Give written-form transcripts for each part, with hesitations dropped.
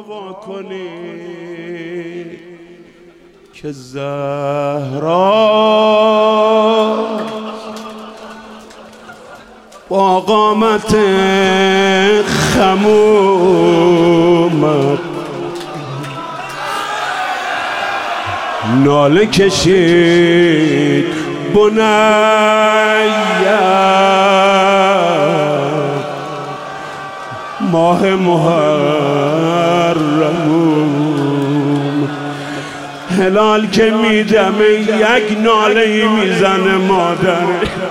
وا کنید که زهرا با قامت خمومت ناله کشید بنیه ماه محرم هلال که میدمه یک ناله میزنه مادر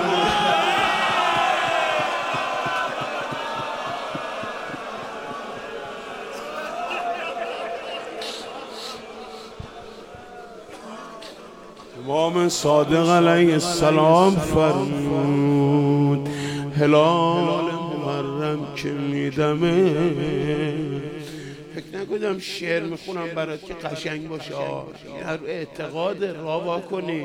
امام صادق علیه السلام فرمود هلال محرم که میدمه فکر نکنم شعر میخونم برات که قشنگ باشه هر اعتقاد روا کنی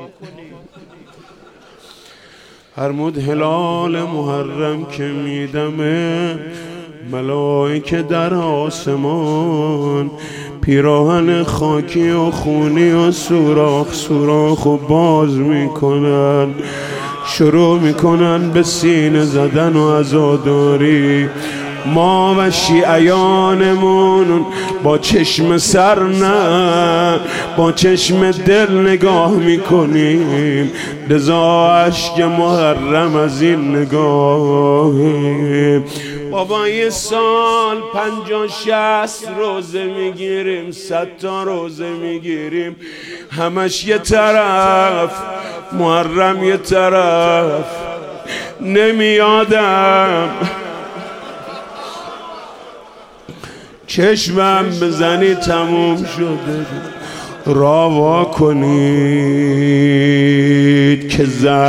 فرمود هلال محرم که میدمه ملائکه در آسمان پیراهن خاکی و خونی و سوراخ و باز میکنن شروع میکنن به سینه زدن و عزاداری ما و شیعیانمون با چشم سر نه با چشم دل نگاه میکنیم لذا اشک محرم از این نگاه بابا یه سال 50-60 روزه میگیریم 100 تا روزه میگیریم همش یه طرف محرم یه طرف نمیادم چشمم بزنی تموم شده روا کنید که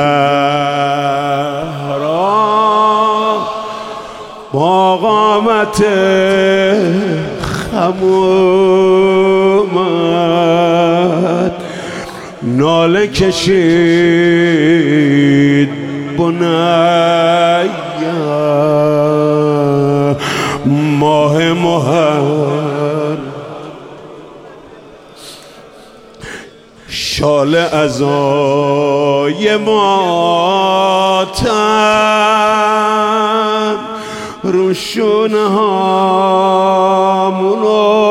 زهرا با قامت خمومت ناله کشید بنیه ماه محرم شال عزای ماتم رو شونه هامون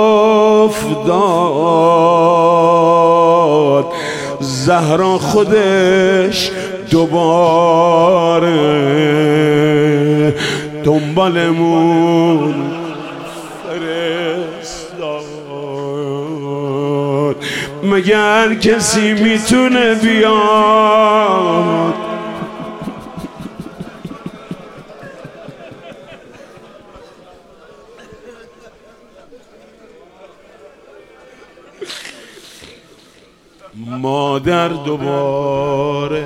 افتاد زهرا خودش دوباره دنبالمون فرستاد مگر کسی میتونه بیاد مادر دوباره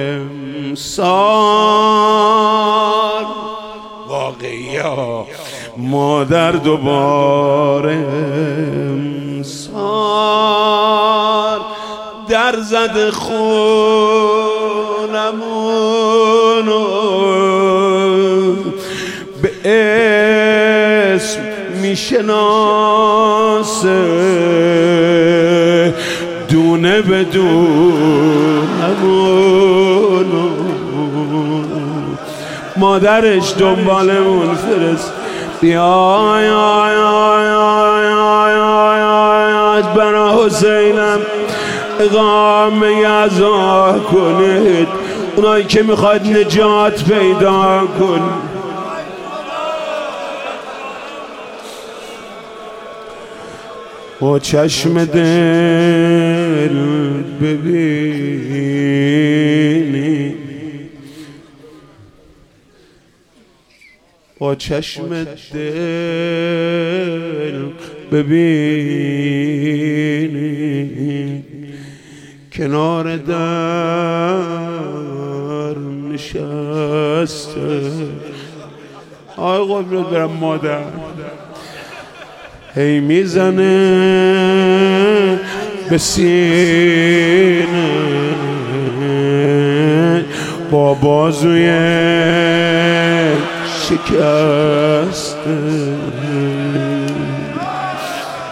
امسال واقعی ها مادر دوباره امسال در زد خونمونو به اسم میشناسه دونه به دونمونو مادرش دنبالمون فرست بیای برا حسینم اقامه عزا کنید اونایی که میخواد نجات پیدا کن با چشم دل ببینی با چشم دل ببینی کنار در نشسته آی قبلت برم مادر هی میزنه به سینه با بازوی شکسته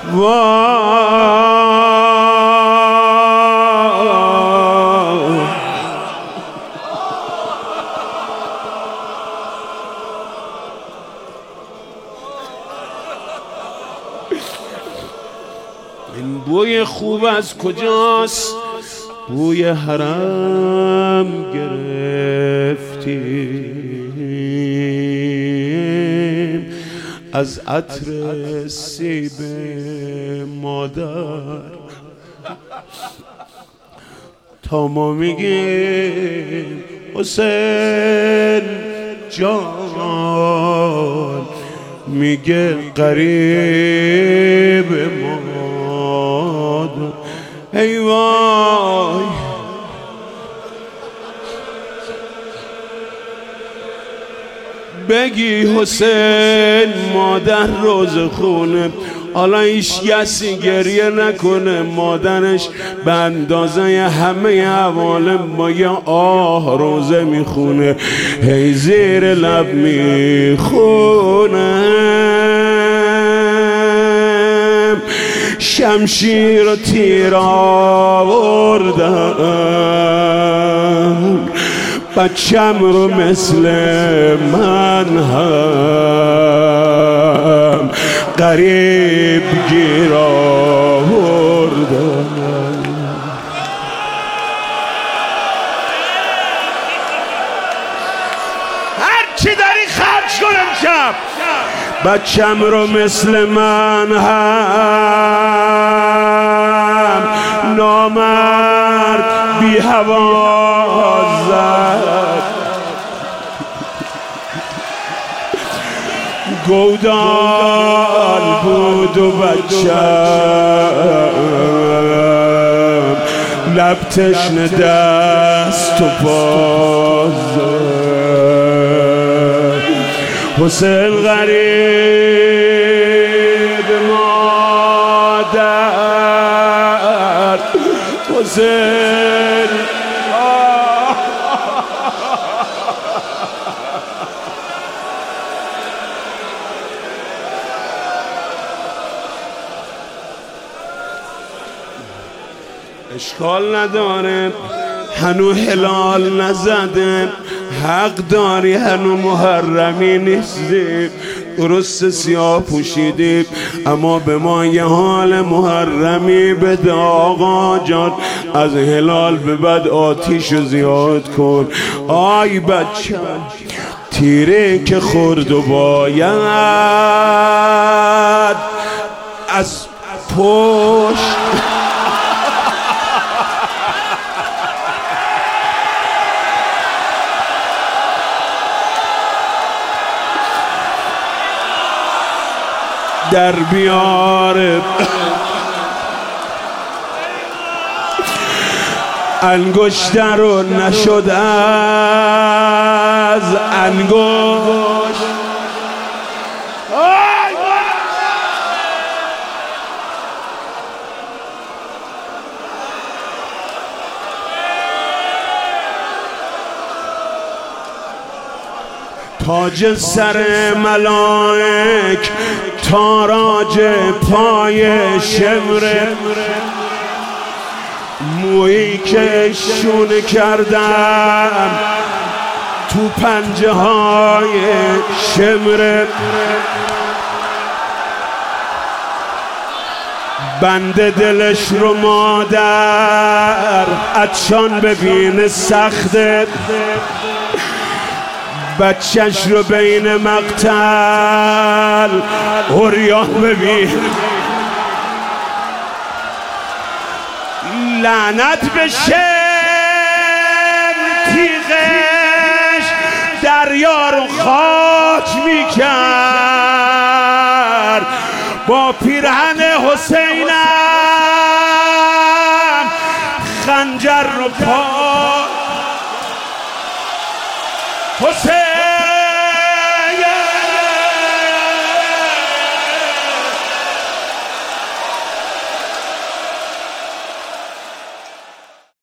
این بوی خوب از کجاست؟ بوی حرم گرفتیم از عطر سیب مادر تا ما میگیم حسین جان میگه قریب مادر. ای وای بگی حسین مادر روز خونه، حالا هیچ کسی گریه نکنه، مادرش به اندازه همه عوالم با یه آه روزه میخونه، هی زیر لب میخونه شمشیر و تیر آوردم بچم رو مثل من هم غریب گیر آوردم. هرچی داری خرج کن امشب، بچم رو مثل من هم نامرد بی هوا زد، گودال بود و بچم لب تشنه دست و پا زد. حسین غریب مادر، حسین اشکال نداره هنو هلال نزده، حق داری هنو محرمی نیستی، درست سیاه پوشیدی اما به ما یه حال محرمی بده آقا جان، از هلال به بعد آتیشو زیاد کن. آی بچه تیره که خورد و باید از پشت در بیاره، انگشت رو نشد از انگشت. تاج سر ملائک تاراج پای شمره، مویی که شونه کردم تو پنجه های شمره، بنده دلش رو مادر عطشان ببینه سخته، بچهش رو بین مقتل عریان ببین، لعنت بشه تیغش دریا رو خاک میکرد، با پیرهن حسینم خنجر رو پا حسین